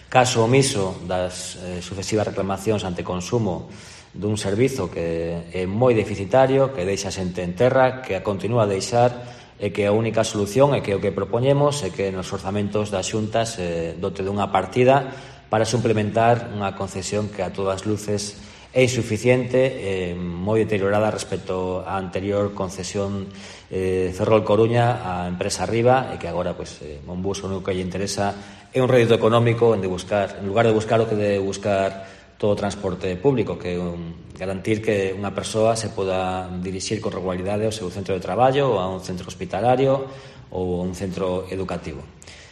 caso omiso das sucesivas reclamacións ante consumo dun servizo que é moi deficitario, que deixa xente en terra, que a continúa a deixar, e que a única solución é que o que propoñemos é que nos orzamentos das xuntas dote dunha partida para suplementar unha concesión que a todas luces é insuficiente, moi deteriorada respecto á anterior concesión Ferrol-Coruña á empresa Riva, e que agora Monbus o único que lle interesa é un rédito económico en lugar de buscar o que debe buscar todo o transporte público, que é garantir que unha persoa se poda dirixir con regularidade ao seu centro de traballo, ou a un centro hospitalario ou a un centro educativo.